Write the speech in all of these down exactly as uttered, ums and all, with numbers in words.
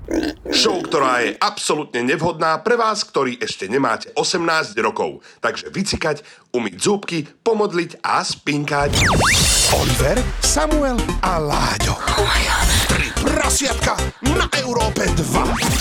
Show, ktorá je absolútne nevhodná pre vás, ktorí ešte nemáte osemnásť rokov. Takže vycikať, umyť zúbky, pomodliť a spinkať. Oliver, Samuel a Láďo. Tri prasiatka na Európe dva.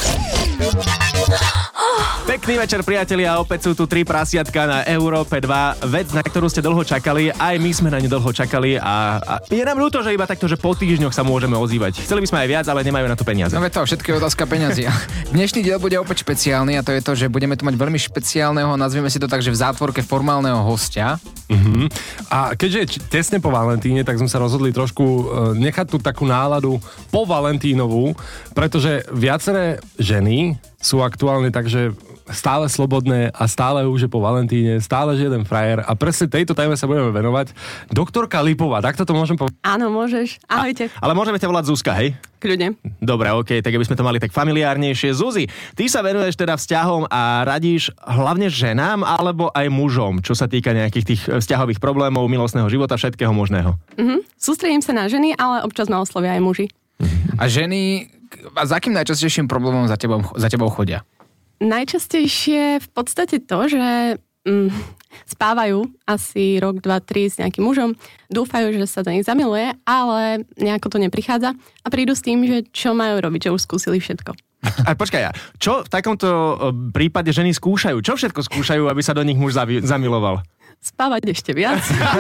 Pekný večer, priatelia, opäť sú tu tri prasiatka na Európe dva. Vec, na ktorú ste dlho čakali, aj my sme na ňu dlho čakali a, a je nám ľúto, že iba takto, že po týždňoch sa môžeme ozývať. Chceli by sme aj viac, ale nemajú na to peniaze. No veď to, všetko je otázka peňazí. Dnešný diel bude opäť špeciálny a to je to, že budeme tu mať veľmi špeciálneho, nazvieme si to tak, že v zátvorke formálneho hostia. Uh-huh. A keďže je tesne po Valentíne, tak sme sa rozhodli trošku nechať tú takú náladu po Valentínovú, pretože viaceré ženy sú aktuálne takže stále slobodné a stále už je po Valentíne, stále že jeden frajer a presne tejto téme sa budeme venovať. Doktorka Lipová, takto to môžem povedať? Áno, môžeš. Ahojte. A, ale môžeme ťa volať Zuzka, hej? Kľudne. Dobre, okej, okay, tak aby sme to mali tak familiárnejšie. Zuzi, ty sa venuješ teda vzťahom a radíš hlavne ženám alebo aj mužom, čo sa týka nejakých tých vzťahových problémov, milostného života, všetkého možného? Mhm. Sústredím sa na ženy, ale občas ma oslovia aj muži. A ženy, a za akým najčastejším problémom za tebou, za tebou chodia? Najčastejšie v podstate to, že mm, spávajú asi rok, dva, tri s nejakým mužom, dúfajú, že sa do nich zamiluje, ale nejako to neprichádza a prídu s tým, že čo majú robiť, že už skúsili všetko. A počkaj, ja, čo v takomto prípade ženy skúšajú? Čo všetko skúšajú, aby sa do nich muž zavi- zamiloval? Spávať ešte viac.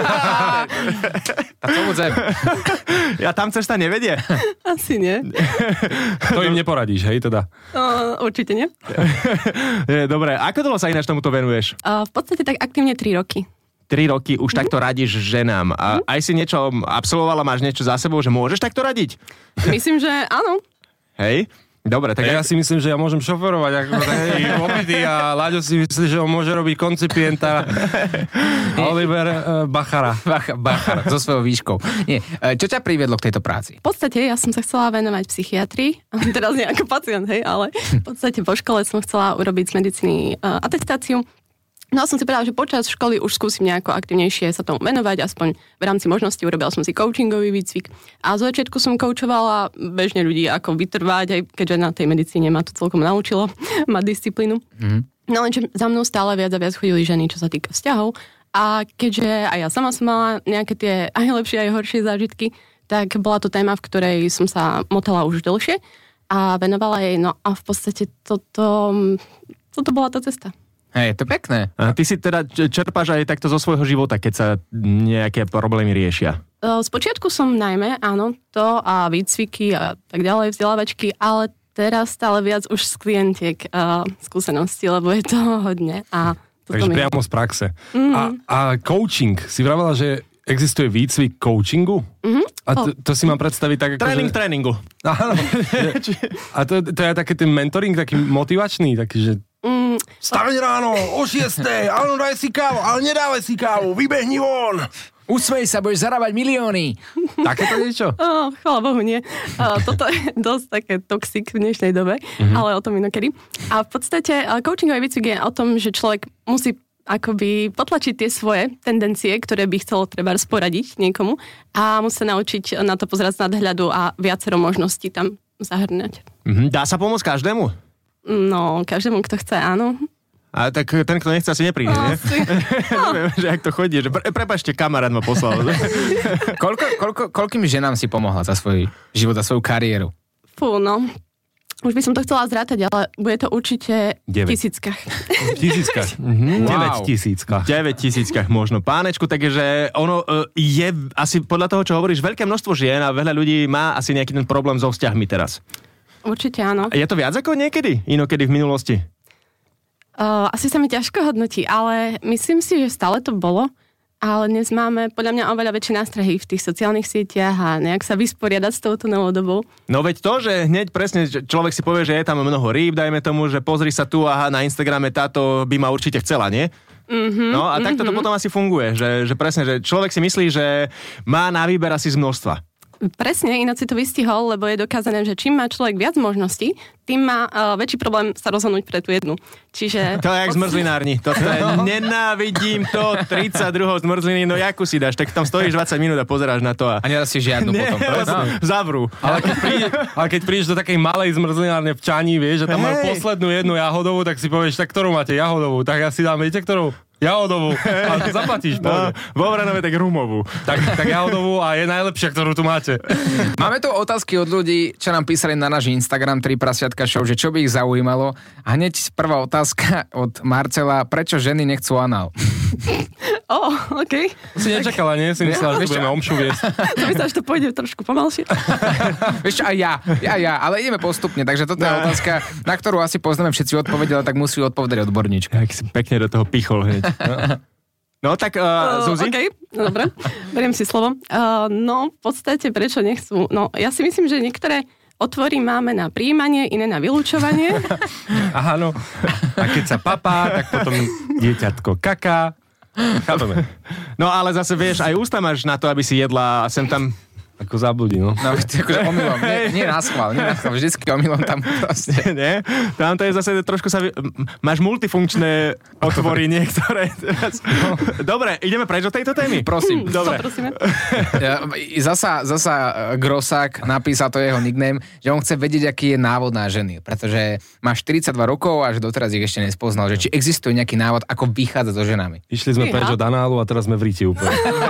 A to bude... Ja tam cesta nevedie? Asi nie. To im neporadíš, hej, teda? Uh, určite nie. Dobre, ako dlho sa ináč tomuto venuješ? Uh, v podstate tak aktívne tri roky. Tri roky už mm-hmm. takto radíš ženám. A aj si niečo absolvovala, máš niečo za sebou, že môžeš takto radiť? Myslím, že áno. Hej? Dobre, tak ja, ja si myslím, že ja môžem šoferovať ako taký obedy a Láďo si myslí, že on môže robiť koncipienta Oliver uh, Bachara. Bach, Bachar, so svojou výškou. Nie, čo ťa priviedlo k tejto práci? V podstate ja som sa chcela venovať psychiatrii, teraz nie ako pacient, hej, ale v podstate po škole som chcela urobiť z medicíny uh, atestáciu. No a som si povedala, že počas školy už skúsim nejako aktivnejšie sa tomu venovať, aspoň v rámci možností urobila som si coachingový výcvik. A z začiatku som coachovala bežne ľudí, ako vytrvať, aj keďže na tej medicíne ma to celkom naučilo, mať disciplínu. Mm. No lenže za mnou stále viac a viac chodili ženy, čo sa týka vzťahov. A keďže aj ja sama som mala nejaké tie aj lepšie, aj horšie zážitky, tak bola to téma, v ktorej som sa motala už dlhšie a venovala jej. No a v podstate toto, toto bola tá cesta. Hej, to je pekné. A ty si teda čerpáš aj takto zo svojho života, keď sa nejaké problémy riešia? Spočiatku som najmä, áno, to a výcviky a tak ďalej, vzdelávačky, ale teraz stále viac už z klientiek a skúseností, lebo je to hodne. A Takže mi... priamo z praxe. Mm-hmm. A, a coaching, si vravela, že existuje výcvik coachingu? Mm-hmm. A to, to si mám predstaviť tak ako... Tréning že... tréningu. Áno. A to, to je taký ten mentoring, taký motivačný, taký, že Mm, Staň ráno, o šiestej, áno, daj si kávu, ale nedávaj si kávu, vybehni von. Usmej sa, budeš zarábať milióny. Takéto niečo? Oh, chvála Bohu, nie. Uh, toto je dosť také toxic v dnešnej dobe, mm-hmm. ale o tom inokedy. A v podstate uh, coachingový výcvik je o tom, že človek musí akoby potlačiť tie svoje tendencie, ktoré by chcelo treba sporadiť niekomu a musí sa naučiť na to pozerať z nadhľadu a viacero možností tam zahrňať. Mm-hmm. Dá sa pomôcť každému? No, každému, kto chce, áno. A tak ten, kto nechce, asi nepríde, no, nie? No. Neviem, že ak to chodí, že pre, prepáčte, kamarát ma poslal. koľko, koľko, koľkým ženám si pomohla za svoj život, za svoju kariéru? Fú, no. Už by som to chcela zrátať, ale bude to určite v tisíckach. V tisíckach. Mhm. Wow. deväť tisíckach. deväť tisíckach možno. Pánečku, takže ono je asi podľa toho, čo hovoríš, veľké množstvo žien a veľa ľudí má asi nejaký ten problém so vzťahmi teraz. Určite áno. Je to viac ako niekedy? Inokedy v minulosti? Uh, asi sa mi ťažko hodnotí, ale myslím si, že stále to bolo. Ale dnes máme podľa mňa oveľa väčšie nástrahy v tých sociálnych sieťach a nejak sa vysporiadať s touto novou dobou. No veď to, že hneď presne človek si povie, že je tam mnoho rýb, dajme tomu, že pozri sa tu, aha, na Instagrame táto by ma určite chcela, nie? Mm-hmm, no a takto mm-hmm. to potom asi funguje, že, že presne, že človek si myslí, že má na výber asi z množstva. Presne, ináč si to vystihol, lebo je dokázané, že čím má človek viac možností, tým má uh, väčší problém sa rozhodnúť pre tú jednu. Čiže... To je jak zmrzlinárni. To je, nenávidím to, tridsať druhov zmrzliny, no jakú si dáš, tak tam stojíš dvadsať minút a pozeráš na to a... A neraz si žiadnu Nie, potom. no. Zavrú. Ale keď, príde, ale keď prídeš do takej malej zmrzlinárne v Čani, vieš, že tam majú Hej. poslednú jednu jahodovú, tak si povieš, tak ktorú máte jahodovú? Tak ja si dám, viete ktorú? Jahodovú. A zaplatíš, No, pohode. vo Vranove tak rumovú. Tak, tak jahodovú a je najlepšia, ktorú tu máte. Máme tu otázky od ľudí, čo nám písali na náš Instagram tri prasiatka show, že čo by ich zaujímalo. A hneď prvá otázka od Marcela, prečo ženy nechcú anál? Ó, oh, okej. To si nečakala, nie? Si myslela, že tu budeme omšu viesť. To myslím, že to pôjde trošku pomalšie. Vieš čo, aj ja, ja, ja, ale ideme postupne, takže toto je otázka, na ktorú asi poznáme všetci odpoveď, ale tak musí odpovedať odborníčka. Tak si pekne do toho pichol hneď. No tak, uh, Zuzi? OK, no, dobre, beriem si slovo. Uh, no, v podstate, prečo nechcú? No, ja si myslím, že niektoré otvory máme na prijímanie, iné na vylúčovanie. Aha, no. A keď sa papá, tak potom dieťatko kaká. Chápeme. No ale zase vieš, aj ústa máš na to, aby si jedla a sem tam... Ako zabudí, no. No, akože omylom, nie, nie na schvál, nie na schvál, vždycky omylom tam proste. Nie? Tam to je zase trošku sa... vy- m- Máš multifunkčné otvory niektoré. Teraz. Dobre, ideme preč od tejto témy? Prosím. Dobre. Poprosíme. Ja, Zasa, zasa Grosák napísal, to je jeho nickname, že on chce vedieť, aký je návod na ženy, pretože má štyridsaťdva rokov a že doteraz ich ešte nespoznal, že či existuje nejaký návod, ako vychádzať so ženami. Išli sme Fíha. preč od análu a teraz sme v ríti úplne.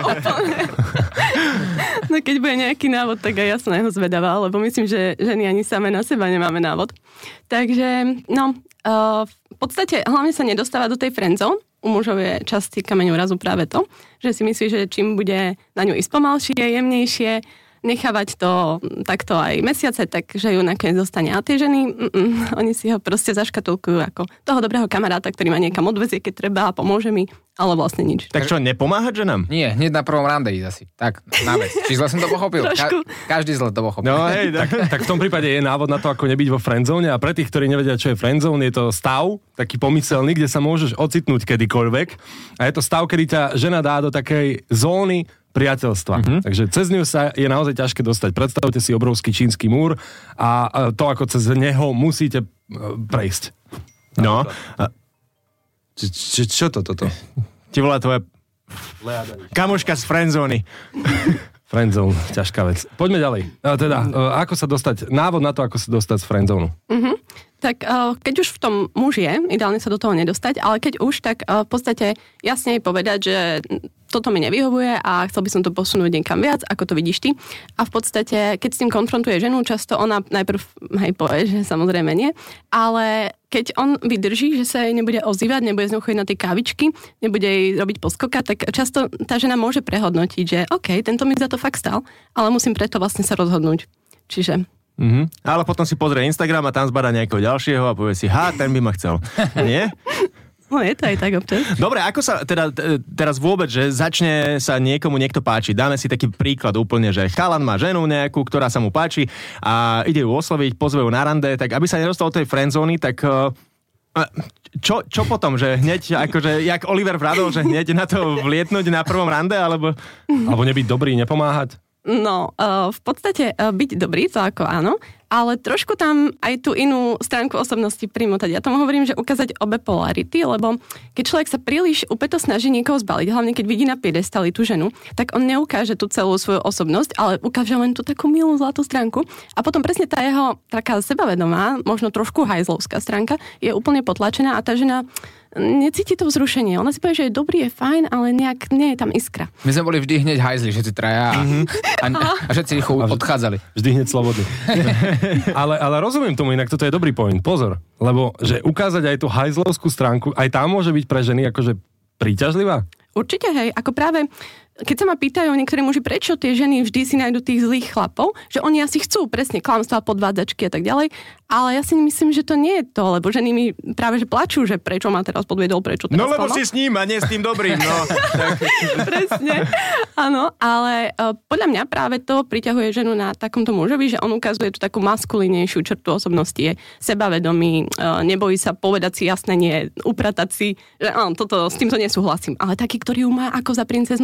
No keď bude nejaký návod, tak aj ja som na jeho zvedavá, lebo myslím, že ženy ani same na seba nemáme návod. Takže, no, uh, v podstate hlavne sa nedostáva do tej friendzone. U mužov je častý kameň úrazu práve to, že si myslí, že čím bude na ňu ísť pomalšie, jemnejšie, nechávať to takto aj mesiace, takže ju nakoniec dostane. A tie ženy, mm, oni si ho proste zaškatulkujú ako toho dobrého kamaráta, ktorý ma niekam odvezie, keď treba a pomôže mi, ale vlastne nič. Tak čo, nepomáhať ženám? Nie, hneď na prvom rande ísť asi. Tak, na vec. Či zle som to pochopil? Ka- Trošku. každý zle to pochopil. No hej, tak. Tak v tom prípade je návod na to, ako nebyť vo friendzone a pre tých, ktorí nevedia, čo je friendzone, je to stav, taký pomyselný, kde sa môžeš ocitnúť kedykoľvek a je to stav, kedy ťa žena dá do takej zóny priateľstva. Mm-hmm. Takže cez ňu sa je naozaj ťažké dostať. Predstavte si obrovský čínsky múr a to, ako cez neho musíte prejsť. No, a Č- č- čo to toto? ti volá tvoja kamoška z friendzóny. Friendzone, ťažká vec. Poďme ďalej. A teda, ako sa dostať, návod na to, ako sa dostať z friendzónu. Mm-hmm. Tak uh, keď už v tom muž je, ideálne sa do toho nedostať, ale keď už, tak uh, v podstate jasne povedať, že toto mi nevyhovuje a chcel by som to posunúť niekam viac, ako to vidíš ty. A v podstate, keď s tým konfrontuje ženu, často ona najprv hej povie, že samozrejme nie, ale keď on vydrží, že sa jej nebude ozývať, nebude z ňou chodiť na tie kávičky, nebude jej robiť poskoka, tak často tá žena môže prehodnotiť, že OK, tento mi za to fakt stal, ale musím preto vlastne sa rozhodnúť. Čiže... Mhm. Ale potom si pozrie Instagram a tam zbadá nejakého ďalšieho a povie si, ha, ten by ma chcel. Nie? No je to aj tak občas. Dobre, ako sa teda t- teraz vôbec, že začne sa niekomu niekto páčiť. Dáme si taký príklad úplne, že chalan má ženu nejakú, ktorá sa mu páči a ide ju osloviť, pozve ju na rande, tak aby sa nedostal do tej friendzóny, tak uh, čo, čo potom, že hneď, akože, jak Oliver vravil, že hneď na to vlietnúť na prvom rande, alebo... Alebo nebyť dobrý, nepomáhať? No, uh, v podstate uh, byť dobrý, to ako áno, ale trošku tam aj tú inú stránku osobnosti primotať. Ja tomu hovorím, že ukázať obe polarity, lebo keď človek sa príliš upäto snaží niekoho zbaliť, hlavne keď vidí na piedestali tú ženu, tak on neukáže tú celú svoju osobnosť, ale ukáže len tú takú milú zlatú stránku a potom presne tá jeho taká sebavedomá, možno trošku hajzlovská stránka je úplne potlačená a tá žena necíti to vzrušenie. Ona si povie, že je dobrý, je fajn, ale nejak nie je tam iskra. My sme boli vždy hneď hajzli, všetci traja a, a, a všetci rýchlo odchádzali. Vždy hneď slobodný. ale, ale rozumiem tomu, inak toto je dobrý point. Pozor, lebo že ukázať aj tú hajzlovskú stránku, aj tá môže byť pre ženy akože príťažlivá? Určite, hej. Ako práve, keď sa ma pýtajú niektorí muži, prečo tie ženy vždy si nájdú tých zlých chlapov, že oni asi chcú presne klamstvá, podvádzačky a tak ďalej, ale ja si myslím, že to nie je to, lebo ženy mi práve že plačú, že prečo ma teraz podviedol, prečo teraz No lebo klamal. si s ním a nie s tým dobrým, no. Tak. Presne. Áno, ale uh, podľa mňa práve to priťahuje ženu na takomto mužovi, že on ukazuje tú takú maskulínejšiu črtu osobnosti, je sebavedomý, uh, nebojí sa povedať si jasné nie, upratať si, že áno, toto, s týmto nesúhlasím. Ale taký, ktorý ju má ako za princeznu, on je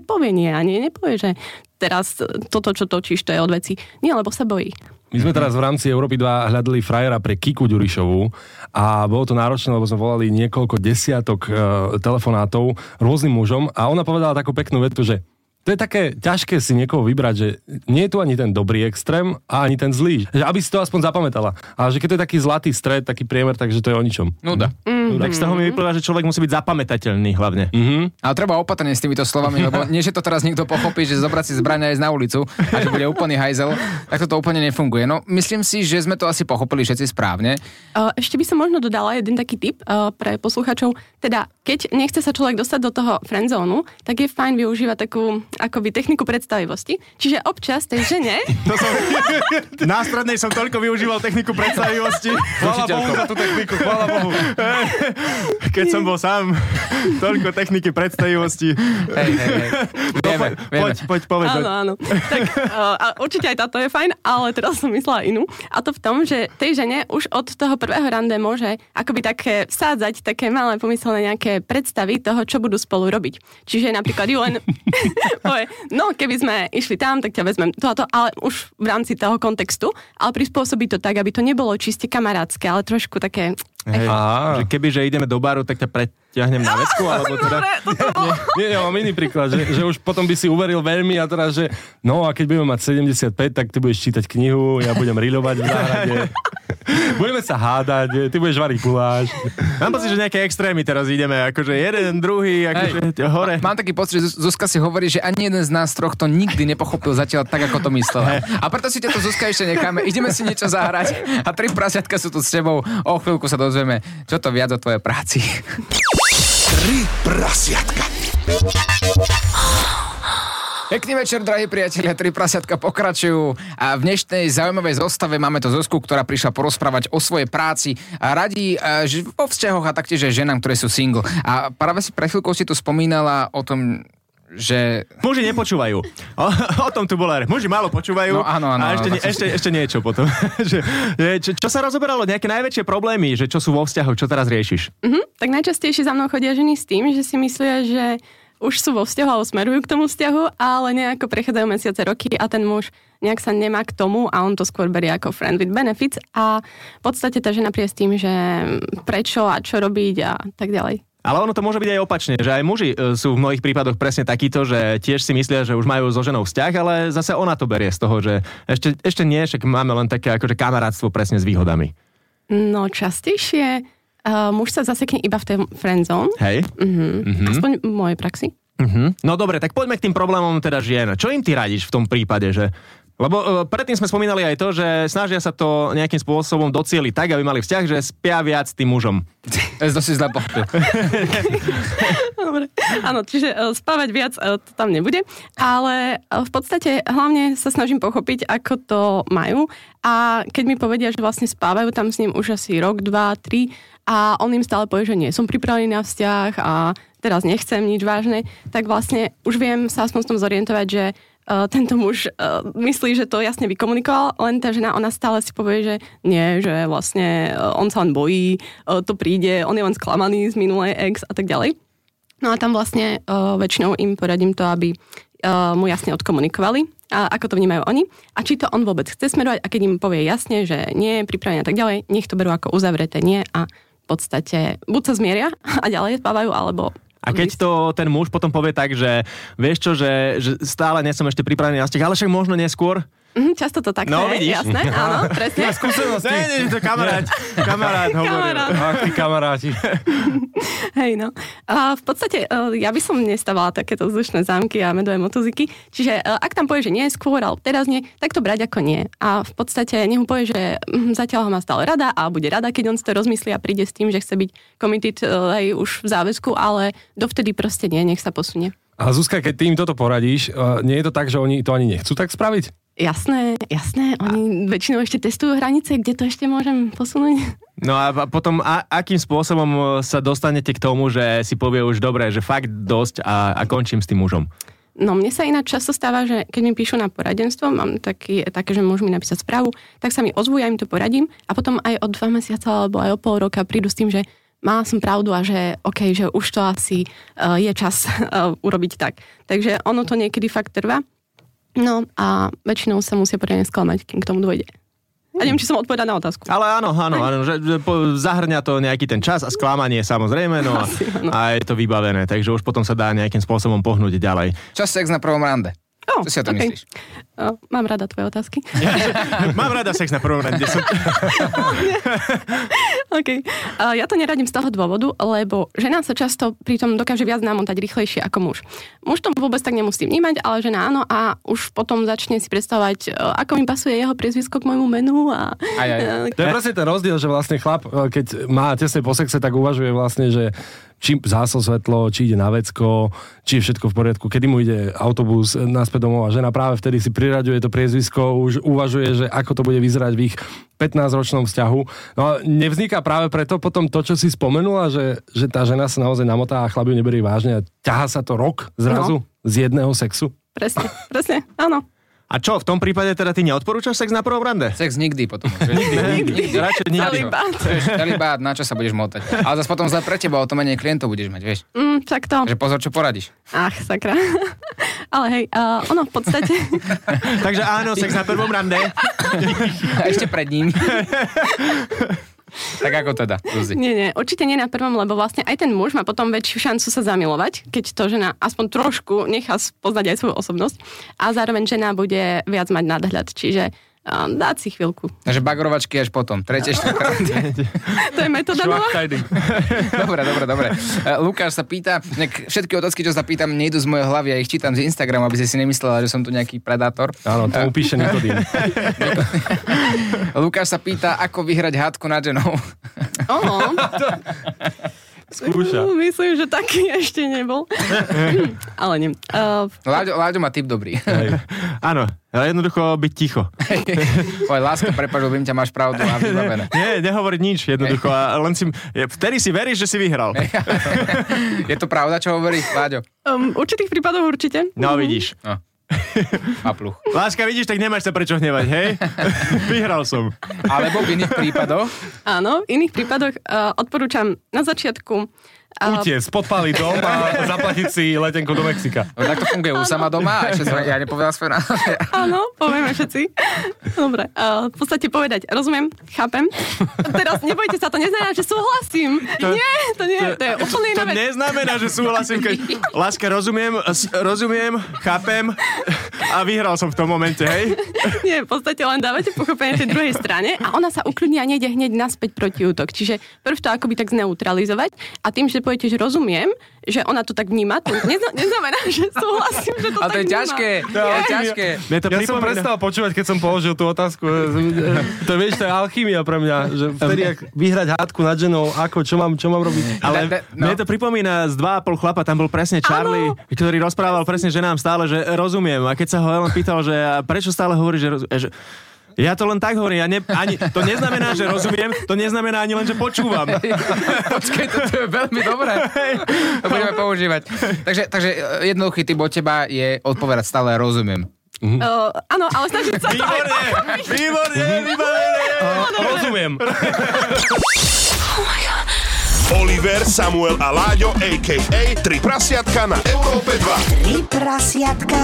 povie nie a nie, nepovie, že teraz toto, čo točíš, to je od veci. Nie, lebo sa bojí. My sme teraz v rámci Európy dva hľadali frajera pre Kiku Ďurišovú a bolo to náročné, lebo sme volali niekoľko desiatok uh, telefonátov rôznym mužom a ona povedala takú peknú vetu, že to je také ťažké si niekoho vybrať, že nie je tu ani ten dobrý extrém a ani ten zlý. Že aby si to aspoň zapamätala. Ale že keď to je taký zlatý stred, taký priemer, takže to je o ničom. Nuda. Mm-hmm. Tak z toho mi vyplýva, že človek musí byť zapamätateľný hlavne. Mm-hmm. Ale treba opatrne s týmito slovami, lebo nie, že to teraz niekto pochopí, že zobrať si zbraň a ísť na ulicu a že bude úplný hajzel, tak to úplne nefunguje. No, myslím si, že sme to asi pochopili všetci správne. Ešte by som možno dodala jeden taký tip pre poslucháčov. Teda, keď nechce sa človek dostať do toho friendzónu, tak je fajn využívať takú akoby techniku predstavivosti. Čiže občas tej žene... To som... Na strednej som toľko využíval techniku predstavivosti. Chvála Bohu za tú techniku, chvála Bohu. Keď som bol sám, toľko techniky predstavivosti. Hej, hej, hej. Vieme, no, po, vieme. Poď, poď, povedz. Áno, áno. Tak uh, a určite aj táto je fajn, ale teraz som myslela inú. A to v tom, že tej žene už od toho prvého rande môže akoby také vsádzať také malé pomyselné nejaké predstavy toho, čo budú spolu robiť. Čiže napríklad ju len povie, no keby sme išli tam, tak ťa vezmem to a to, ale už v rámci toho kontextu, ale prispôsobí to tak, aby to nebolo čiste kamarátske, ale trošku také... Hej, že keby, že ideme do baru, tak ťa preťahnem na vecku, alebo teda... Nie, ja mám iný príklad, že, že už potom by si uveril veľmi a teraz, že no a keď budeme mať sedemdesiatpäť, tak ty budeš čítať knihu, ja budem riľovať v záhrade. Budeme sa hádať, ty budeš variť guláš. Mám pocit, že nejaké extrémy teraz ideme, akože jeden, druhý, akože Hej. hore. Mám taký pocit, že Zuzka si hovorí, že ani jeden z nás troch to nikdy nepochopil zatiaľ tak, ako to myslela. A preto si ťa to, Zuzka, ešte necháme. Ideme si niečo zahrať a tri prasiatka sú tu s tebou. O chvíľku sa dozvieme, čo to viac o tvojej práci. Tri prasiatka. Pekný večer, drahí priatelia, tri prasiatka pokračujú a v dnešnej zaujímavej zostave máme to Zuzku, ktorá prišla porozprávať o svojej práci a radí že vo vzťahoch a taktiež aj ženám, ktoré sú single. A práve si pre chvíľkou si tu spomínala o tom, že... Muži nepočúvajú. O, o tom tu bola. Muži málo počúvajú. No áno, áno. A ešte, áno, ne, ešte, ešte niečo potom. že, čo, čo sa rozoberalo? Nejaké najväčšie problémy? Že čo sú vo vzťahoch? Čo teraz riešiš? Uh-huh. Tak najčastejšie za mnou chodia ženy s tým, že si myslia, že už sú vo vzťahu alebo smerujú k tomu vzťahu, ale nejako prechádzajú mesiace, roky a ten muž nejak sa nemá k tomu a on to skôr berie ako friend with benefits a v podstate tá žena príde s tým, že prečo a čo robiť a tak ďalej. Ale ono to môže byť aj opačne, že aj muži sú v mnohých prípadoch presne takíto, že tiež si myslia, že už majú so ženou vzťah, ale zase ona to berie z toho, že ešte, ešte nie, však máme len také akože kamarátstvo presne s výhodami. No častejšie uh, muž sa zasekne iba v tej friendzone. Hej? Uh-huh. Uh-huh. Aspoň v mojej praxi. Uh-huh. No dobre, tak poďme k tým problémom teda žien. Čo im ty radíš v tom prípade, že... Lebo uh, predtým sme spomínali aj to, že snažia sa to nejakým spôsobom docieliť tak, aby mali vzťah, že spia viac tým mužom. To si zle pochopil. Dobre. Áno, čiže uh, spávať viac uh, to tam nebude, ale uh, v podstate hlavne sa snažím pochopiť, ako to majú a keď mi povedia, že vlastne spávajú tam s ním už asi rok, dva, tri a on im stále povie, že nie som pripravený na vzťah a teraz nechcem nič vážne, tak vlastne už viem sa aspoň v tom zorientovať, že Uh, tento muž uh, myslí, že to jasne vykomunikoval, len tá žena, ona stále si povie, že nie, že vlastne uh, on sa len bojí, uh, to príde, on je len sklamaný z minulej ex a tak ďalej. No a tam vlastne uh, väčšinou im poradím to, aby uh, mu jasne odkomunikovali, a ako to vnímajú oni a či to on vôbec chce smerovať a keď im povie jasne, že nie je pripravený a tak ďalej, nech to berú ako uzavreté nie a v podstate buď sa zmieria a ďalej spávajú, alebo A keď to ten muž potom povie tak, že vieš čo, že, že stále nie som ešte pripravený na vzťah, ale však možno neskôr. Mm, často to takto No, je, vidíš? jasné, áno, presne. Skúsenosti. Nie, nie, to kamarát, kamarát hovoril. Kamarát. Ach, tí kamaráti. Hej, no. A v podstate ja by som nestávala takéto vzdušné zámky a medové motoziky, čiže ak tam povie, že nie skôr, ale teraz nie, tak to brať ako nie. A v podstate nech mu povie, že zatiaľ ho má stále rada a bude rada, keď on si to rozmyslí a príde s tým, že chce byť committed hej, už v záväzku, ale dovtedy proste nie, nech sa posunie. A Zuzka, keď ty im toto poradíš, nie je to tak, že oni to ani nechcú tak spraviť? Jasné, jasné, oni väčšinou ešte testujú hranice, kde to ešte môžem posunúť. No a potom a, akým spôsobom sa dostanete k tomu, že si povie už dobre, že fakt dosť a, a končím s tým mužom? No mne sa ináč často stáva, že keď mi píšu na poradenstvo, mám taký, také, že môžu mi napísať správu, tak sa mi ozvú, ja im to poradím a potom aj o dva mesiace alebo aj o pol roka prídu s tým, že mala som pravdu a že OK, že už to asi uh, je čas uh, urobiť tak. Takže ono to niekedy fakt trvá. No a väčšinou sa musia poriadne sklamať, kým k tomu dôjde. A neviem, či som odpovedala na otázku. Ale áno, áno, áno že, že po, zahrňa to nejaký ten čas a sklamanie samozrejme, no a, a je to vybavené, takže už potom sa dá nejakým spôsobom pohnúť ďalej. Čas sex na prvom rande. Oh, Čo si o tom okay. myslíš? Uh, mám rada tvoje otázky. Ja, mám rada sex na prvom rande. Som... OK. Uh, ja to neradím z toho dôvodu, lebo žena sa často pritom dokáže viac namotať rýchlejšie ako muž. Muž to vôbec tak nemusí vnímať, ale žena áno a už potom začne si predstavovať, uh, ako mi pasuje jeho priezvisko k môjmu menu. A, aj, aj. Uh, To je presne ten rozdiel, že vlastne chlap, keď má tesne po sexe, tak uvažuje vlastne, že či záslo svetlo, či ide na vecko, či je všetko v poriadku, kedy mu ide autobus naspäť domov a žena práve vtedy si priraďuje to priezvisko, už uvažuje, že ako to bude vyzerať v ich pätnásťročnom vzťahu. No a nevzniká práve preto potom to, čo si spomenula, že, že tá žena sa naozaj namotá a chlap ju neberie vážne a ťahá sa to rok zrazu no. z jedného sexu? Presne, presne, áno. A čo, v tom prípade teda ty neodporúčaš sex na prvom rande? Sex nikdy potom. Nikdy, nikdy. nikdy. Radšej nikdy. Celibát, na čo sa budeš motať. Ale zase potom zle pre teba, o to menej klientov budeš mať, vieš. Mm, tak to. Takže pozor, čo poradíš. Ach, sakra. Ale hej, uh, ono v podstate... Takže áno, sex na prvom rande. A ešte pred ním. Tak ako teda, Zuzi? Nie, nie, určite nie na prvom, lebo vlastne aj ten muž má potom väčšiu šancu sa zamilovať, keď to žena aspoň trošku nechá poznať aj svoju osobnosť a zároveň žena bude viac mať nadhľad, čiže um, dať si chvíľku. Takže bagrovačky až potom, tretie, štvrté. To je metóda nová? Dobre, dobre, dobre. Lukáš sa pýta, všetky otázky, čo sa pýtam, nejdu z mojej hlavy, ja ich čítam z Instagramu, aby si si nemyslela, že som tu nejaký predátor. Áno, tomu píše Nikodým. Lukáš sa pýta, ako vyhrať hádku nad ženou. Oho. Skúša. Myslím, že taký ešte nebol. Ale nie. Uh, Láďo, Láďo má tip dobrý. Áno, ale jednoducho byť ticho. Oj, láska, prepáč, ľubím ťa, máš pravdu a vybavené. Nie, nehovoriť nič, jednoducho. A len si, vtedy si veríš, že si vyhral. Je to pravda, čo hovorí Láďo? um, určitých prípadov určite. No, vidíš. No. A pluch. Láska, vidíš, tak nemáš sa prečo hnevať, hej? Vyhral som. Alebo v iných prípadoch? Áno, v iných prípadoch uh, odporúčam na začiatku uh, Utiec, podpáliť dom a zaplatiť si letenku do Mexika. No, tak to funguje u sama doma a ešte som ja nepovedal svoje názor. Áno, povieme všetci. Dobre, uh, v podstate povedať, rozumiem, chápem. Teraz nebojte sa, to neznamená, že súhlasím. To, nie, to nie, to, to je úplne iná To vec. neznamená, že súhlasím, keď láska, rozumiem, s- rozumiem, chápem a vyhral som v tom momente, hej? Nie, v podstate len dávate pochopenie tej druhej strane a ona sa ukľudní a nejde hneď naspäť proti útok. Čiže prv to akoby tak zneutralizovať a tým, že poviete, že rozumiem, že ona to tak vníma, to nezna- neznamená, že súhlasím, že to Ale tak to je vníma. ťažké, to je ťažké. Mne to Ja som pripomína- prestal počúvať, keď som položil tú otázku. To vieš, to je alchymia pre mňa, že vtedy, ak vyhrať hádku nad ženou, ako, čo mám, čo mám robiť? Ale Da- da- no. mne to pripomína z dva a pol chlapa, tam bol presne Charlie, Áno. ktorý rozprával presne ženám stále, že rozumiem. A keď sa ho Ellen pýtal, že a prečo stále hovorí, že, roz- že ja to len tak hovorím, ja ne, ani, to neznamená, že rozumiem, to neznamená ani len, že počúvam. Počkej, to, to je veľmi dobré. To budeme používať. Takže, takže jednoduchý typ od teba je odpovedať stále rozumiem. Uh, áno, ale snažiť sa to aj... Výborne, výborne, výborne. Rozumiem. Oliver, Samuel a Láďo, á ká á Tri prasiatka na Európe dva. Tri prasiatka.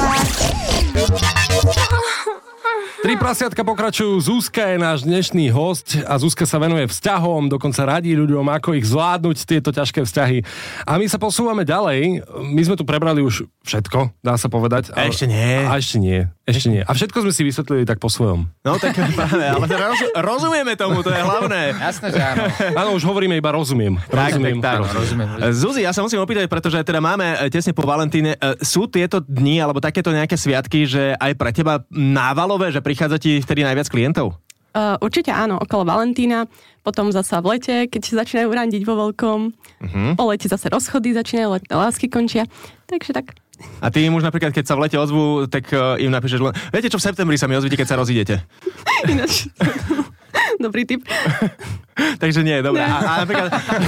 Tri prasiatka pokračujú. Zuzka je náš dnešný host a Zuzka sa venuje vzťahom, dokonca radí ľuďom, ako ich zvládnuť tieto ťažké vzťahy. A my sa posúvame ďalej. My sme tu prebrali už všetko, dá sa povedať. A ešte nie. A ešte nie. Ešte nie. A všetko sme si vysvetlili tak po svojom. No tak práve, ale teda roz, rozumieme tomu, to je hlavné. Jasné, že áno. Áno, už hovoríme iba rozumiem. Tak, Rozumiem. tak, tak. Áno, rozumiem. Zuzi, ja sa musím opýtať, pretože teda máme tesne po Valentíne. Sú tieto dni, alebo takéto nejaké sviatky, že aj pre teba návalové, že prichádza ti vtedy najviac klientov? Uh, určite áno, okolo Valentína, potom zasa v lete, keď sa začínajú randiť vo veľkom, uh-huh. Po lete zase rozchody začínajú, letné lásky končia, takže tak. A ty im už napríklad, keď sa v lete ozvú, tak uh, im napíšeš len, viete čo, v septembri sa mi ozvíte, keď sa rozídete. Ináč, dobrý tip. Takže nie, dobré. A, a napríklad...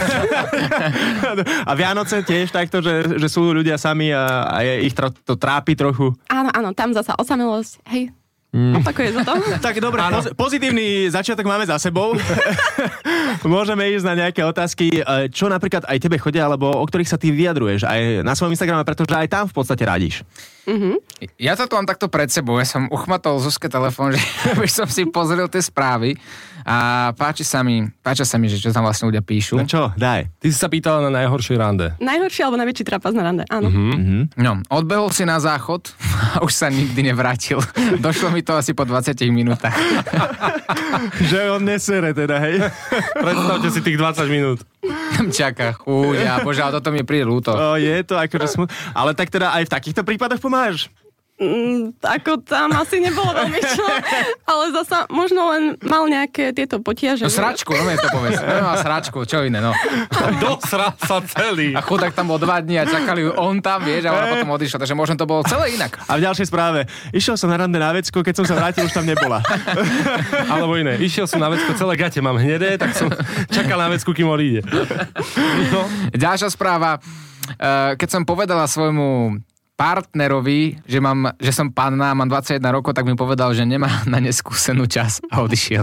a Vianoce tiež takto, že, že sú ľudia sami a, a je, ich tro, to trápi trochu. Áno, áno, tam zasa osamelosť, hej, Mm. Opakuje sa to. Tak dobre, poz- pozitívny začiatok máme za sebou. Môžeme ísť na nejaké otázky, čo napríklad aj tebe chodia, alebo o ktorých sa ty vyjadruješ aj na svojom Instagrame, pretože aj tam v podstate radíš. Mm-hmm. Ja to tu mám takto pred sebou. Ja som uchmatol Zuzke telefón, že už som si pozrel tie správy a páči sa mi, páčia sa mi, že čo tam vlastne ľudia píšu. No čo, daj. Ty si sa pýtala na najhoršie rande. Najhorší alebo najväčší trapas na rande, áno. Mm-hmm. No, odbehol si na záchod a už sa nikdy nevrátil. Došlo mi to asi po dvadsiatich minútach. Že on nesere teda, hej? Predstavte si tých dvadsať minút. Čaká, chúďa, bože, ale toto mi príde ľúto. O, je to akože smut... Ale tak teda aj v takýchto prípadoch pomáhaš? Mm, ako tam asi nebolo veľmi čo, ale zasa možno len mal nejaké tieto potiaže. No sračku, no mi to povedz. No má sračku, čo iné, no. Dosral sa celý. A chudák tam bol dva dní a čakali on tam, vieš, a ona potom odišla, takže možno to bolo celé inak. A v ďalšej správe, išiel som na rande na vecko, keď som sa vrátil, už tam nebola. Alebo iné, išiel som na vecko, celé gate mám hnedé, tak som čakal na vecku, kým odíde. No. Ďalšia správa, keď som povedala svojmu partnerovi, že, mám, že som panna, mám dvadsaťjeden rokov, tak mi povedal, že nemá na neskúsenú čas a odišiel.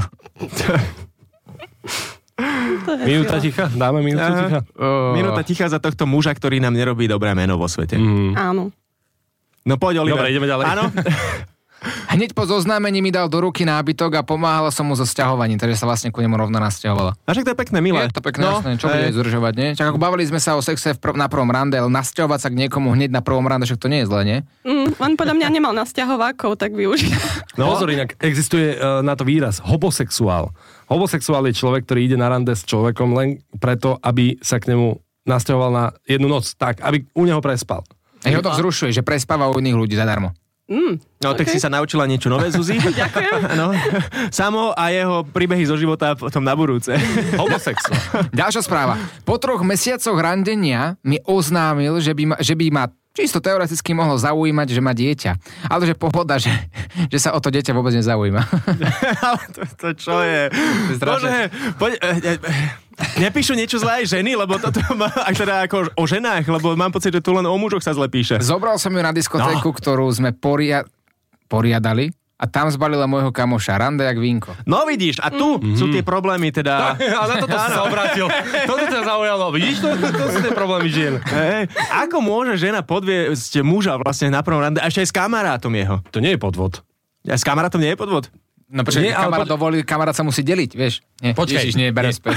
Minúta ticha? Dáme minútu ticha? Oh. Minúta ticha za tohto muža, ktorý nám nerobí dobré meno vo svete. Mm. Áno. No poď, Oliver. Dobre, ideme ďalej. Áno? Hneď po zoznámení mi dal do ruky nábytok a pomáhala som mu so sťahovaním, takže sa vlastne ku nemu rovno nasťahovala. A však to je pekné, milé. Je to pekné, no, jasné, čo bude aj zdržovať, nie? Čak ako bavili sme sa o sexe v prv, na prvom rande, ale nasťahovať sa k niekomu hneď na prvom rande, však to nie je zle, nie? Mm, on podľa mňa nemal nasťahovákov, tak využil. No. Pozor, inak existuje uh, na to výraz homosexuál. Homosexuál je človek, ktorý ide na rande s človekom len preto, aby sa k nemu nasťahoval na jednu noc, tak, aby u neho prespal. A ho to vzrušuje, že prespáva u iných ľudí zadarmo. Mm, no, tak okay. si sa naučila niečo nové, Zuzi. Ďakujem. No. Samo a jeho príbehy zo života potom na budúce. Homosexuál. Ďalšia správa. Po troch mesiacoch randenia mi oznámil, že by ma, že by ma čisto teoreticky mohlo zaujímať, že má dieťa. Ale že pohoda, že, že sa o to dieťa vôbec nezaujíma. Ale to, to čo je? Bože, poď... Eh, eh, nepíšu niečo zlé aj ženy, lebo toto má aj teda ako o ženách, lebo mám pocit, že tu len o mužoch sa zle píše. Zobral som ju na diskotéku, no. ktorú sme poria- poriadali a tam zbalila môjho kamoša. Rande jak vínko. No vidíš, a tu mm-hmm. sú tie problémy teda... A na toto si sa obrátil. Toto ťa zaujalo. Vidíš, to, to sú tie problémy žien. Hey, ako môže žena podviesť muža vlastne na prvom rande, a ešte aj s kamarátom jeho? To nie je podvod. A s kamarátom nie je podvod? No počkaj, Nie, kamarát ale... dovolí, kamarát sa musí deliť, vieš. Nie, Počkaj. Ježiš, nie, berem späť.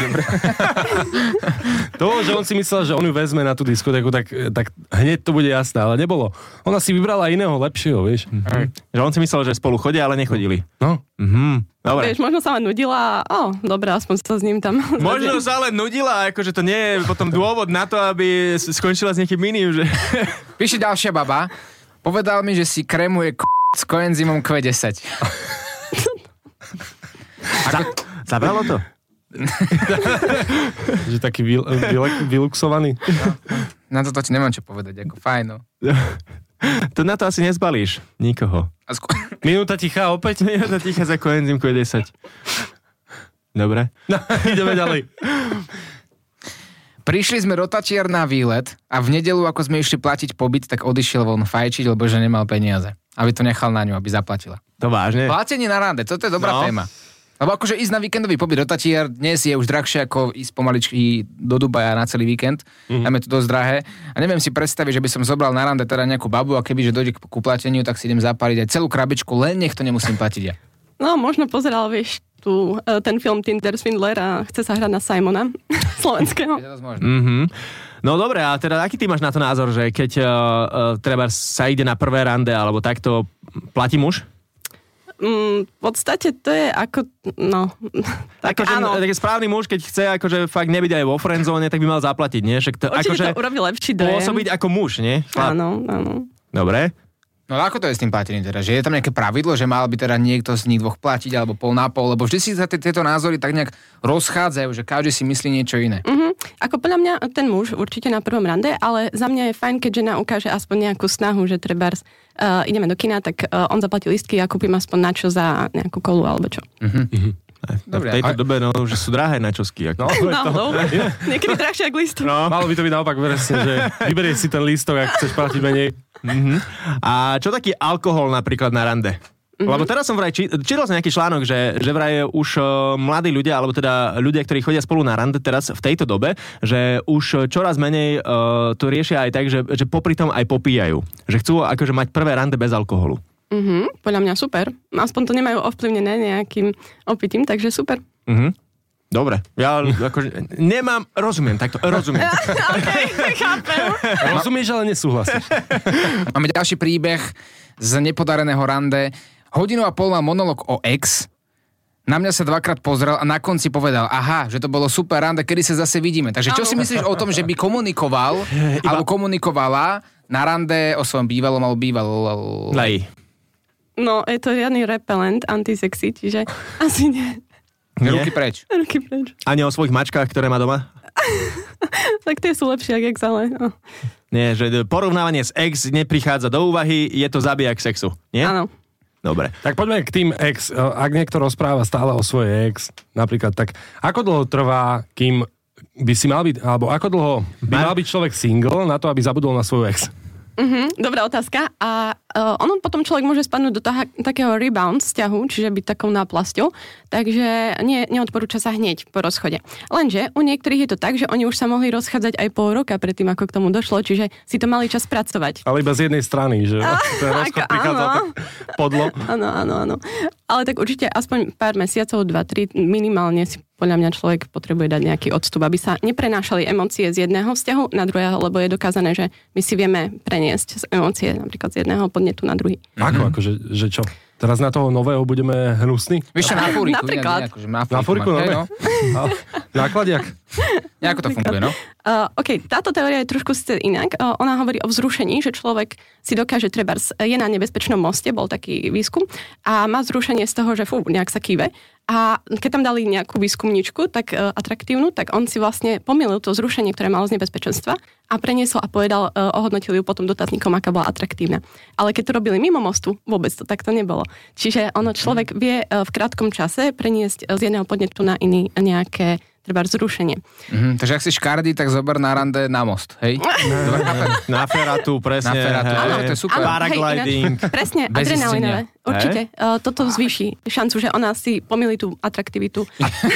To, že on si myslel, že on ju vezme na tú diskotéku, tak, tak hneď to bude jasné, ale nebolo. Ona si vybrala iného, lepšieho, vieš. Mm-hmm. Že on si myslel, že spolu chodia, ale nechodili. No. Mhm. Dobre. Vieš, možno sa len nudila, o, dobré, aspoň sa s ním tam... Možno sa len nudila, akože to nie je potom dôvod na to, aby skončila s niekým iným, že... Píše ďalšia baba, povedal mi, že si krémuje k*** s koenzymom Q desať. Za, zabralo to? Že taký vyl, vyl, vyluxovaný. No, na toto ti nemám čo povedať, ako fajn, no. To na to asi nezbalíš nikoho. A sko- Minúta ticha opäť? Minúta ticha za koenzym Q desať. Dobre. No, ideme ďalej. Prišli sme do Tatier na výlet a v nedelu, ako sme išli platiť pobyt, tak odišiel von fajčiť, lebo že nemal peniaze. Aby to nechal na ňu, aby zaplatila. To vážne? Platenie na rande, toto je dobrá No. téma. Lebo akože ísť na víkendový pobyt do Tatier dnes je už drahšie ako ísť pomaličky do Dubaja na celý víkend. Mm-hmm. Tam je to dosť drahé. A neviem si predstaviť, že by som zobral na rande teda nejakú babu a keby, že dojde ku plateniu, tak si idem zapáliť aj celú krabičku, len nech to nemusím platiť ja. No, možno pozeral, vieš, tu, ten film Tinder Swindler a chce sa hrať na Simona slovenského. Je to dosť možné. Mhm. No dobre, a teda aký ty máš na to názor, že keď uh, uh, treba sa ide na prvé rande alebo takto, platí muž? Mm, v podstate to je ako, no, tak akože, áno. taký správny muž, keď chce akože fakt nebyť aj vo friendzone, tak by mal zaplatiť, nie? Však to, Určite akože to urobí lepší dojem. pôsobiť ako muž, nie? Chlap. Áno, áno. Dobre. No ako to je s tým platením teda? Že je tam nejaké pravidlo, že mal by teda niekto z nich dvoch platiť alebo pol na pol, lebo vždy si sa tieto názory tak nejak rozchádzajú, že každý si myslí niečo iné. Uh-huh. Ako podľa mňa ten muž určite na prvom rande, ale za mňa je fajn, keď žena ukáže aspoň nejakú snahu, že trebárs uh, ideme do kina, tak uh, on zaplatí listky a kúpim aspoň načo za nejakú kolu alebo čo. Uh-huh. Uh-huh. Dobre, v tejto a... dobe, no, že sú drahé načosky. Ako. No, No, no. Niekedy drahšie ako listok. No. Malo by to byť naopak presne, že vyberieš si ten lístok, ak chceš platiť menej. Uh-huh. A čo taký alkohol napríklad na rande? Mm-hmm. Lebo teraz som vraj či, čítal som nejaký článok, že, že vraj už uh, mladí ľudia, alebo teda ľudia, ktorí chodia spolu na rande teraz v tejto dobe, že už čoraz menej uh, to riešia aj tak, že, že popri tom aj popíjajú. Že chcú akože mať prvé rande bez alkoholu. Mhm, podľa mňa super. Aspoň to nemajú ovplyvnené nejakým opitím, takže super. Mhm. Dobre, ja akože nemám, rozumiem, takto, rozumiem. Okay, chápem. Rozumieš, ale nesúhlasíš. Máme ďalší príbeh z nepodareného rande. Hodinu a pol mal monolog o ex, na mňa sa dvakrát pozrel a na konci povedal, aha, že to bolo super rande, kedy sa zase vidíme. Takže čo si myslíš o tom, že by komunikoval, alebo komunikovala na rande o svojom bývalom alebo bývalom... Lej. No, je to riadny repelent, antisexy, čiže asi nie. Nie? Ruky preč. Ruky preč. Ani o svojich mačkách, ktoré má doma? Tak tie sú lepšie, ako ex, ale... No. Nie, že porovnávanie s ex neprichádza do úvahy, je to zabijak sexu, nie? Áno. Dobre. Tak poďme k tým ex. Ak niekto rozpráva stále o svojej ex, napríklad, tak ako dlho trvá, kým by si mal byť, alebo ako dlho by mal byť človek single na to, aby zabudol na svoju ex? Mhm, dobrá otázka. A uh, ono potom človek môže spadnúť do taha, takého rebound vzťahu, čiže byť takou náplasťou, takže nie, neodporúča sa hneď po rozchode. Lenže u niektorých je to tak, že oni už sa mohli rozchádzať aj pol roka predtým, ako k tomu došlo, čiže si to mali čas spracovať. Ale iba z jednej strany, že ten rozchod prichádza tak podlo. Áno, áno, áno. Ale tak určite aspoň pár mesiacov, dva, tri, minimálne si podľa mňa človek potrebuje dať nejaký odstup, aby sa neprenášali emócie z jedného vzťahu na druhého, lebo je dokázané, že my si vieme preniesť emócie napríklad z jedného podnetu na druhý. Ako, akože, že čo? Teraz na toho nového budeme hnusní? Vieš čo, na fúriku. Napríklad. Nie, akože na Na fúriku, máš, no. no. Nákladiak? Nejako to funguje, no? Uh, OK, táto teória je trošku síce inak. Uh, ona hovorí o vzrušení, že človek si dokáže, trebárs, je na nebezpečnom moste, bol taký výskum, a má vzrušenie z toho, že fú, nejak sa kýve. A keď tam dali nejakú výskumničku, tak uh, atraktívnu, tak on si vlastne pomýlil to vzrušenie, ktoré malo z nebezpečenstva a preniesol a povedal, uh, ohodnotil ju potom dotazníkom, aká bola atraktívna. Ale keď to robili mimo mostu, vôbec to takto nebolo. Čiže ono človek vie uh, v krátkom čase preniesť z jedného podnetu na iný nejaké treba zrušenie. Mhm, takže ak si škardy, tak zober na rande na most, hej? Na feratu, presne. Na feratu, hej. áno, to je super. Áno, Paragliding. hej, ináč, presne, Bez adrenalinové. zistenia. Určite. Uh, toto zvýši šancu, že ona si pomýli tú atraktivitu.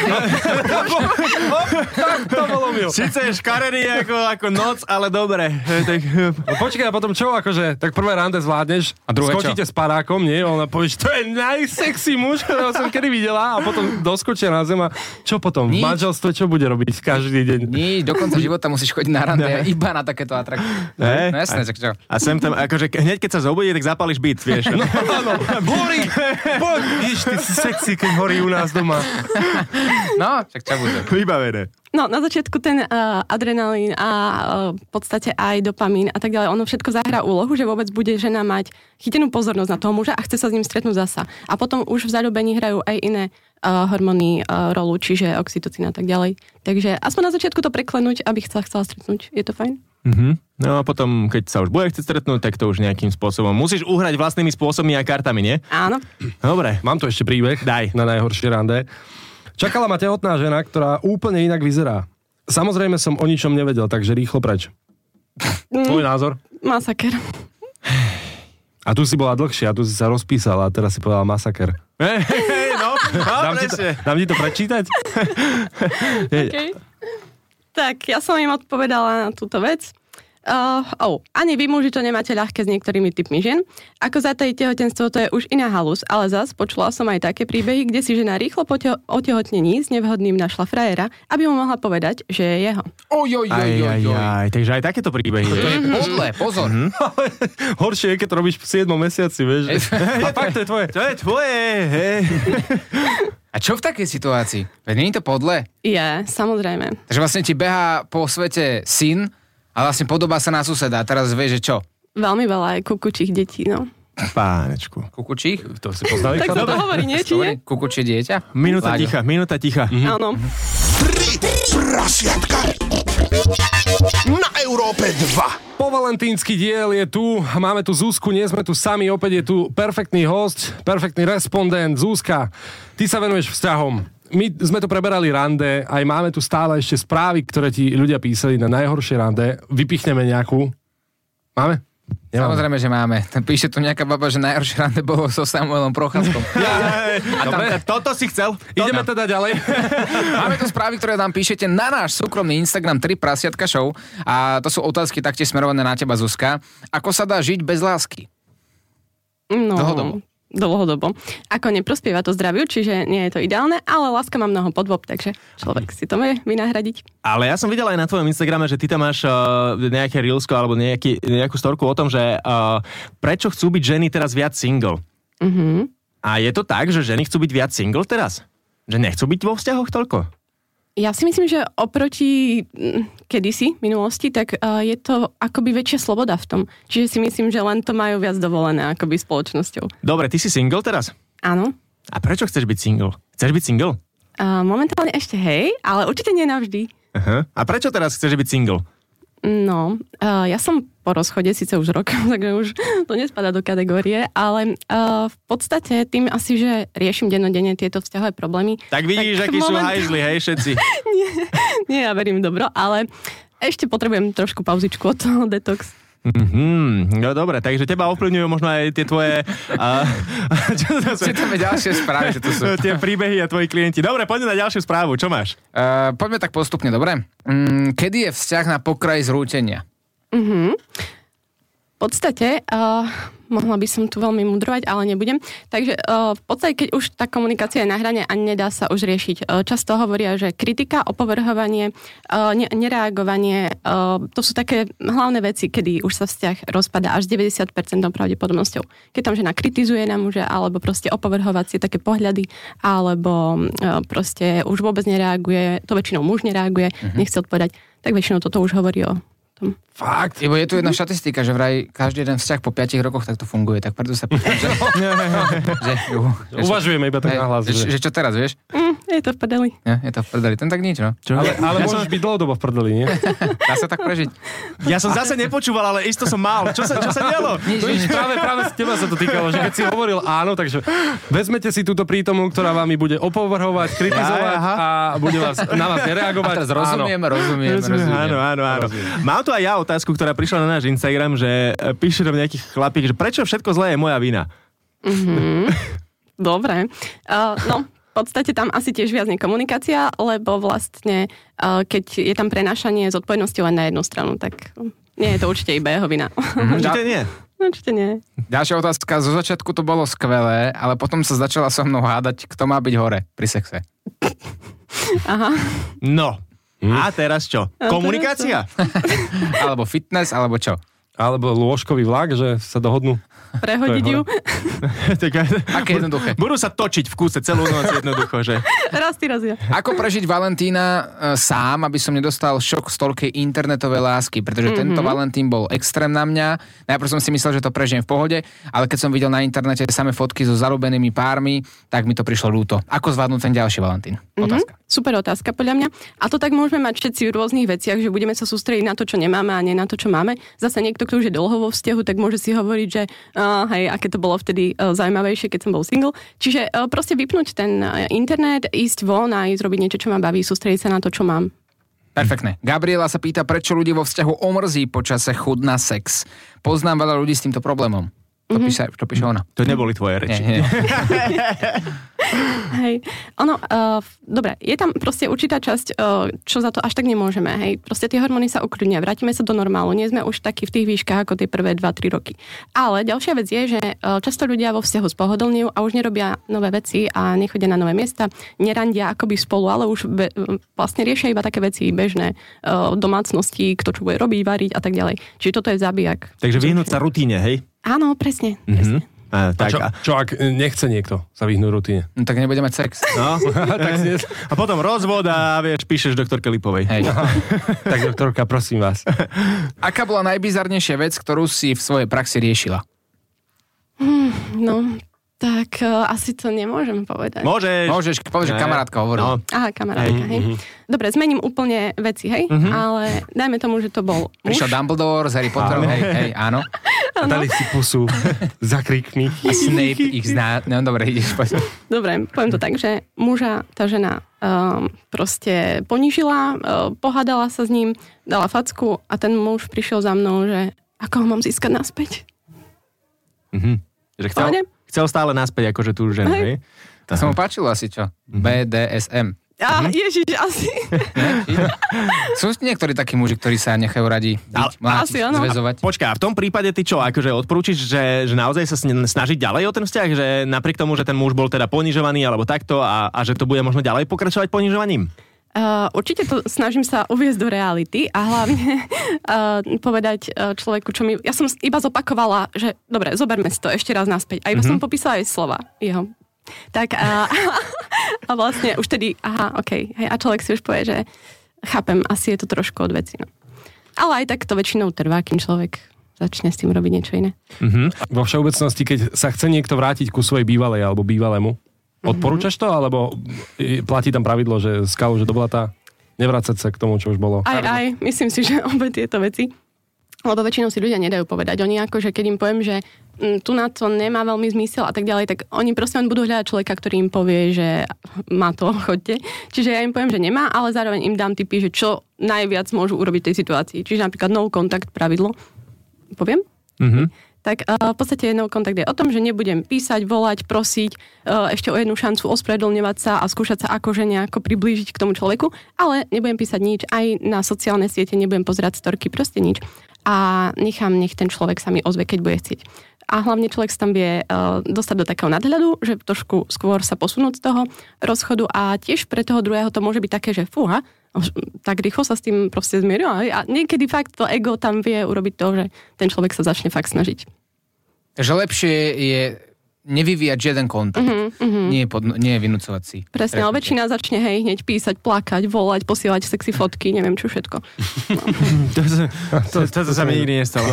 To bolo mil. Sice je škaredý ako, ako noc, ale dobre. Tak, No počkaj, a potom čo, akože, tak prvé rande zvládneš, A druhé skočíte s parákom, nie? Ona povie, že to je najsexy muž, ktorého som kedy videla, a potom doskočia na zem a čo potom? V Nič. manželstve čo bude robiť každý deň? Nie, do konca života musíš chodiť na rande iba na takéto atrakcie. Ne? No jasné, tak čo? a sem tam, akože hneď keď sa zobudí, tak zapálíš byt, vieš. No, Áno, horí, poď, vidíš, ty si sexy, keď horí u nás doma. No, však čo bude? vybavené. No, na začiatku ten uh, adrenalín a uh, v podstate aj dopamín a tak ďalej, ono všetko zahrá úlohu, že vôbec bude žena mať chytenú pozornosť na toho muža a chce sa s ním stretnúť zasa. A potom už v zaľúbení hrajú aj iné uh, hormóny uh, rolu, čiže oxytocín a tak ďalej. Takže aspoň na začiatku to preklenúť, aby sa chcela stretnúť. Je to fajn? Mhm. No a potom, keď sa už bude chcieť stretnúť, tak to už nejakým spôsobom musíš uhrať vlastnými spôsobmi a kartami, nie? Áno. Dobre. Mám tu ešte príbeh. Daj. Na najhoršie rande. Čakala ma tehotná žena, ktorá úplne inak vyzerá. Samozrejme som o ničom nevedel, takže rýchlo preč. Tvoj názor? Masaker. No, A tu si bola dlhšia, tu si sa rozpísala a teraz si povedala masaker. Hej, hej, no, no Dám ti, to, presne. dám ti to prečítať? Okay. Tak, ja som im odpovedala na túto vec. Uh, oh, ani vy muži to nemáte ľahké s niektorými typmi žien. Ako zatajiť tehotenstvo, to je už iná halus, ale zas počula som aj také príbehy, kde si žena rýchlo po te- otehotnení s nevhodným našla frajera, aby mu mohla povedať, že je jeho. Oj, oj, oj, Aj, oj, aj, oj. aj, takže aj takéto príbehy. To je podle, pozor. Horšie je, keď to robíš v siedmom mesiaci, vieš. A fakt, to je tvoje. To je tvoje, hej. A čo v takej situácii? Veď nie je to podle? Je, samozrejme. Takže vlastne ti behá po svete syn a vlastne podobá sa na suseda. A teraz vieš, že čo? Veľmi veľa aj kukučích detí, no. Pánečku. Kukučích? To si poznali? Tak sa to hovorí, nie, či nie? Kukučie dieťa? Minúta Láďo. ticha, minúta ticha. Áno. Tri prasiatka na Európe dva. Po valentínsky diel je tu, máme tu Zuzku, nie sme tu sami, opäť je tu perfektný host, perfektný respondent. Zuzka, ty sa venuješ vzťahom. My sme tu preberali rande, aj máme tu stále ešte správy, ktoré ti ľudia písali na najhoršie rande. Vypichneme nejakú. Máme? Samozrejme, že máme. Píše tu nejaká baba, že najhoršie rande bolo so Samuelom Procházkom. A tam, toto si chcel? Ideme teda ďalej. Máme tu správy, ktoré nám píšete na náš súkromný Instagram tri prasiatka show a to sú otázky taktiež smerované na teba, Zuzka. Ako sa dá žiť bez lásky? No, Dlhodobo. Dlhodobo. Ako neprospieva to zdraviu, čiže nie je to ideálne, ale láska má mnoho podôb, takže človek si to vie vynahradiť. Ale ja som videl aj na tvojom Instagrame, že ty tam máš uh, nejaké reelsko alebo nejaký, nejakú storku o tom, že uh, prečo chcú byť ženy teraz viac single. Uh-huh. A je to tak, že ženy chcú byť viac single teraz? Že nechcú byť vo vzťahoch toľko? Ja si myslím, že oproti mm, kedysi, minulosti, tak uh, je to akoby väčšia sloboda v tom. Čiže si myslím, že len to majú viac dovolené akoby spoločnosťou. Dobre, ty si single teraz? Áno. A prečo chceš byť single? Chceš byť single? Uh, momentálne ešte hej, ale určite nie navždy. Aha. A prečo teraz chceš byť single? No, uh, ja som po rozchode, síce už rok, takže už to nespadá do kategórie, ale uh, v podstate tým asi, že riešim dennodenne tieto vzťahové problémy. Tak vidíš, tak akí moment... sú hajzli, hej, všetci. nie, nie, ja verím dobro, ale ešte potrebujem trošku pauzičku od toho detox. Mm-hmm, no dobre, takže teba ovplyvňujú možno aj tie tvoje... Uh, čo to sú? Čítame ďalšie správy, že to sú. Tie príbehy a tvoji klienti. Dobre, poďme na ďalšiu správu. Čo máš? Uh, poďme tak postupne, dobre? Mm, kedy je vzťah na pokraji zrútenia? Mhm. V podstate, uh, mohla by som tu veľmi mudrovať, ale nebudem. Takže uh, v podstate, keď už tá komunikácia je na hrane a nedá sa už riešiť. Uh, často hovoria, že kritika, opovrhovanie, uh, ne- nereagovanie, uh, to sú také hlavné veci, kedy už sa vzťah rozpadá až deväťdesiat percent pravdepodobnosťou. Keď tam žena kritizuje na muža, alebo proste opovrhovacie také pohľady, alebo uh, proste už vôbec nereaguje, to väčšinou muž nereaguje, uh-huh. nechce odpovedať, tak väčšinou toto už hovorí o tom. Fakt? Lebo je tu jedna štatistika, že vraj každý jeden vzťah po piatich rokoch takto funguje, tak preto sa pýtam, že... že, ju, že Uvažujeme iba tak hej, nahlas. že, že čo teraz, vieš? Mm, je to v prdeli. Ja, je to v prdeli. Ten tak nič, no. Čo? Ale, ale ja môžeš som, byť dlhodobo v prdeli, nie? Dá sa tak prežiť. ja som zase nepočúval, ale isto som mal. Čo sa, čo sa dialo? Nič, To nič. nič, práve, práve z teba sa to týkalo, že keď si hovoril áno, takže vezmete si túto prítomnú, ktorá vám bude opovrhovať, kritizovať Aha. a bude vás, na vás nereagovať. A teraz rozumiem, rozumiem, rozumiem. Áno, áno, áno. Mám tu aj ja otázku, ktorá prišla na náš Instagram, že e, píše tam nejaký chlapík, že prečo všetko zlé je moja vina? Mm-hmm. Dobre. Uh, no, v podstate tam asi tiež viac nekomunikácia, lebo vlastne, uh, keď je tam prenášanie zodpovednosti len na jednu stranu, tak nie je to určite iba jeho vina. Určite nie. Určite nie. Ďalšia otázka. Zo začiatku to bolo skvelé, ale potom sa začala so mnou hádať, kto má byť hore pri sexe. Aha. No. A teraz čo? A teraz Komunikácia? Alebo fitness, alebo čo? Alebo lôžkový vlak, že sa dohodnú. Prehodiť ju. Aké jednoduché. Budú sa točiť v kúse celú noc jednoducho, že? Raz, ty raz ja. Ako prežiť Valentína e, sám, aby som nedostal šok z toľkej internetovej lásky, pretože mm-hmm. tento Valentín bol extrém na mňa. Najprv som si myslel, že to prežijem v pohode, ale keď som videl na internete samé fotky so zaľúbenými pármi, tak mi to prišlo ľúto. Ako zvládnuť ten ďalší Valentín? Otázka. Mm-hmm. Super otázka podľa mňa. A to tak môžeme mať všetci v rôznych veciach, že budeme sa sústrediť na to, čo nemáme a nie na to, čo máme. Zase niekto, kto už je dlho vo vzťahu, tak môže si hovoriť, že uh, hej, aké to bolo vtedy uh, zaujímavejšie, keď som bol single. Čiže uh, proste vypnúť ten uh, internet, ísť von a ísť robiť niečo, čo ma baví, sústrediť sa na to, čo mám. Perfektné. Gabriela sa pýta, prečo ľudí vo vzťahu omrzí počase chud na sex. Poznám veľa ľudí s týmto problémom. To, mm-hmm. píše, to píše ona. To neboli tvoje reči. Nie, nie. Hej, ono, uh, dobre, je tam proste určitá časť, uh, čo za to až tak nemôžeme, hej. Proste tie hormóny sa ukludnia, vrátime sa do normálu, nie sme už takí v tých výškach ako tie prvé dva tri roky. Ale ďalšia vec je, že uh, často ľudia vo vzťahu spohodlňujú a už nerobia nové veci a nechodia na nové miesta, nerandia akoby spolu, ale už be, vlastne riešia iba také veci bežné, uh, domácnosti, kto čo bude robiť, variť a tak ďalej. Čiže toto je zabijak. Takže vyhnúť sa rutíne, hej? Áno, presne. presne. Mhm. A, A tak, čo, a, čo ak nechce niekto sa vyhnúť rutine? No, tak nebude mať sex. no, tak si... a potom rozvod a vieš, píšeš doktorke Lipovej. Hej. Tak doktorka, prosím vás. Aká bola najbizarnejšia vec, ktorú si v svojej praxi riešila? No, tak uh, asi to nemôžem povedať. Môžeš. Môžeš, povedz, že Ne. kamarátka hovorila. No. Aha, kamarátka, hej. Dobre, zmením úplne veci, hej? Ale dajme tomu, že to bol muž. Prišiel Dumbledore z Harry Potterom, hej, hej, áno. A dali si pusu za krikmi. A Snape ich zná. No, dobre, ideš, poď. Dobre, poviem to tak, že muža tá žena um, proste ponížila, uh, pohádala sa s ním, dala facku a ten muž prišiel za mnou, že ako ho mám získať naspäť. Mhm. Že chcel, chcel stále naspäť akože tú ženu, hej? hej? To sa mu páčilo asi čo? Mm-hmm. bé dé es em. Ja, mm-hmm. Ježiš, asi. Sú niektorí takí muži, ktorí sa nechajú radi byť, mlátiť, zväzovať? Počkaj, a v tom prípade ty čo, akože odporúčiš, že, že naozaj sa snažiť ďalej o ten vzťah, že napriek tomu, že ten muž bol teda ponižovaný alebo takto a, a že to bude možno ďalej pokračovať ponižovaním? Uh, určite to snažím sa uviesť do reality a hlavne uh, povedať uh, človeku, čo mi... Ja som iba zopakovala, že dobre, zoberme si to ešte raz naspäť. A iba mm-hmm. som popísala aj slova jeho. Tak a, a vlastne už tedy, aha, okej. Okay, a človek si už povie, že chápem, asi je to trošku od veci. No. Ale aj tak to väčšinou trvá, kým človek začne s tým robiť niečo iné. Mm-hmm. Vo všeobecnosti, keď sa chce niekto vrátiť ku svojej bývalej alebo bývalému, odporúčaš to, alebo platí tam pravidlo, že skalu, že do blata, nevrácať sa k tomu, čo už bolo? Aj, aj, myslím si, že obe tieto veci. Lebo väčšinou si ľudia nedajú povedať. Oni akože, keď im poviem, že m, tu na to nemá veľmi zmysel a tak ďalej, tak oni proste budú hľadať človeka, ktorý im povie, že má to, choďte. Čiže ja im poviem, že nemá, ale zároveň im dám tipy, že čo najviac môžu urobiť v tej situácii. Čiže napríklad no contact pravidlo. Poviem? Mhm. Tak uh, v podstate no kontakt je o tom, že nebudem písať, volať, prosiť, uh, ešte o jednu šancu ospravedlňovať sa a skúšať sa akože nejako priblížiť k tomu človeku, ale nebudem písať nič, aj na sociálne siete nebudem pozerať storky, proste nič. A nechám, nech ten človek sa mi ozve, keď bude chcieť. A hlavne človek sa tam vie uh, dostať do takého nadhľadu, že trošku skôr sa posunúť z toho rozchodu a tiež pre toho druhého to môže byť také, že fúha, tak rýchlo sa s tým proste zmieril. A niekedy fakt to ego tam vie urobiť to, že ten človek sa začne fakt snažiť. Že lepšie je nevyvíjať žiaden kontakt. Mm-hmm, mm-hmm. Nie, pod, nie vynúcovať si. Presne, ale väčšina začne hej, hneď písať, plakať, volať, posielať sexy fotky, neviem čo všetko. No. to, to, to, to sa mi nikdy nestalo.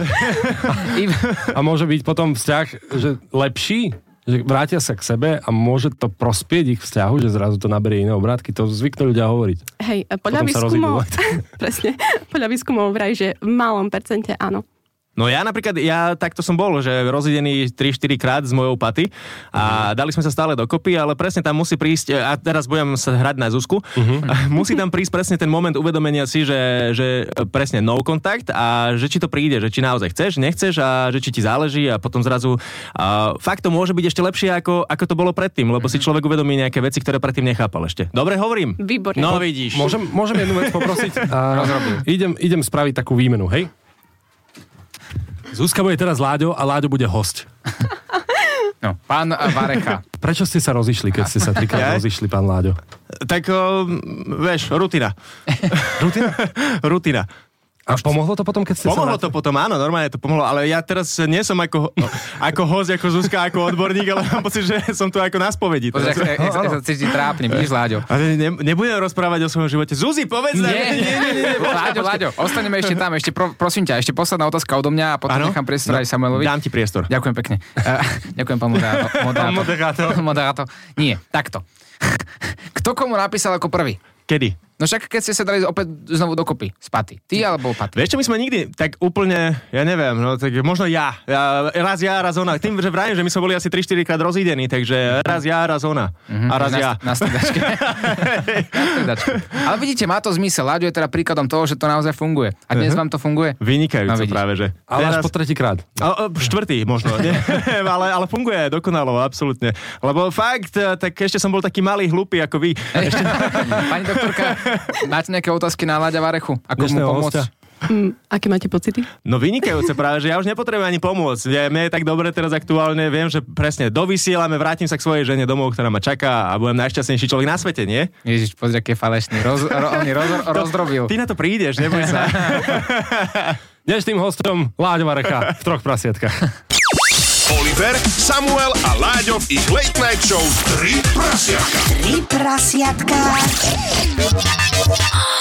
A môže byť potom vzťah, že lepší? Že vrátia sa k sebe a môže to prospieť ich vzťahu, že zrazu to naberie iné obrátky. To zvyknú ľudia hovoriť. Hej, podľa výskumov, presne, podľa výskumov vraj, že v malom percente áno. No ja napríklad, ja takto som bol, že rozidený tri štyri krát s mojou paty a dali sme sa stále dokopy, ale presne tam musí prísť, a teraz budem sa hrať na Zuzku, uh-huh. musí tam prísť presne ten moment uvedomenia si, že, že presne no kontakt a že či to príde, že či naozaj chceš, nechceš a že či ti záleží a potom zrazu a fakt to môže byť ešte lepšie, ako, ako to bolo predtým, lebo si človek uvedomí nejaké veci, ktoré predtým nechápal ešte. Dobre hovorím? Výborne. No vidíš. Môžem, môžem jednu vec poprosiť? A idem, idem spraviť takú výmenu, hej? Zuzka bude teraz Láďo a Láďo bude hosť. No, pán Varecha. Prečo ste sa rozišli, keď ste sa trikrát rozišli, pán Láďo? Tak, o, vieš, rutina. Rutina? Rutina. A pomohlo to potom, keď ste pomohlo sa... Pomohlo to potom, áno, normálne to pomohlo, ale ja teraz nie som ako, no, ako host, ako Zuzka, ako odborník, ale mám pocit, že som tu ako na spovedi. Pozri, ak sa cíti trápne, vidíš, Láďo. Ale ne, nebudem rozprávať o svojom živote. Zuzi, povedz nám. Nie, nie, nie, nie. Láďo, Láďo, ostaneme ešte tam, ešte pro, prosím ťa, ešte posledná otázka odo mňa a potom ano? nechám priestor no, aj Samuelovi. Dám ti priestor. Ďakujem pekne. Uh, ďakujem, pán moderátor. Moderátor. Moderátor. Nie, takto. Kto komu napísal ako prvý? Kedy? No však keď ste sa dali opäť znovu dokopy z paty. Ty alebo paty? Vieš čo, my sme nikdy tak úplne, ja neviem, no tak možno ja. ja raz ja, raz ona. Tým, že vrajím, že my sme boli asi tri štyri krát rozídení, takže raz ja, raz ona. Mm-hmm. A raz na, ja. Na striedačke. Na striedačke. Ale vidíte, má to zmysel. Láďo je teda príkladom toho, že to naozaj funguje. A dnes uh-huh. vám to funguje? Vynikajúco no, práve, že. Ale teraz... až po tretíkrát. Štvrtý možno, nie? ale, ale funguje dokonalo, absolútne. Lebo fakt, tak ešte som bol taký malý, hlupý ako vy. Ešte... Pani doktorka, máte nejaké otázky na Láďa Varechu? Ako mu pomôcť? Mm, aké máte pocity? No vynikajúce práve, že ja už nepotrebujem ani pomôcť. Ja, mne je tak dobre teraz aktuálne, viem, že presne dovysielame, vrátim sa k svojej žene domov, ktorá ma čaká a budem najšťastnejší človek na svete, nie? Ježiš, pozri, aký je falešný. Roz, ro, on roz, rozdrobil. Ty na to prídeš, neboj sa. Dnešným hostom Láďo Varecha v troch prasiatkách. Oliver, Samuel a Láďo v ich Late Night Show tri prasiatka. tri prasiatka.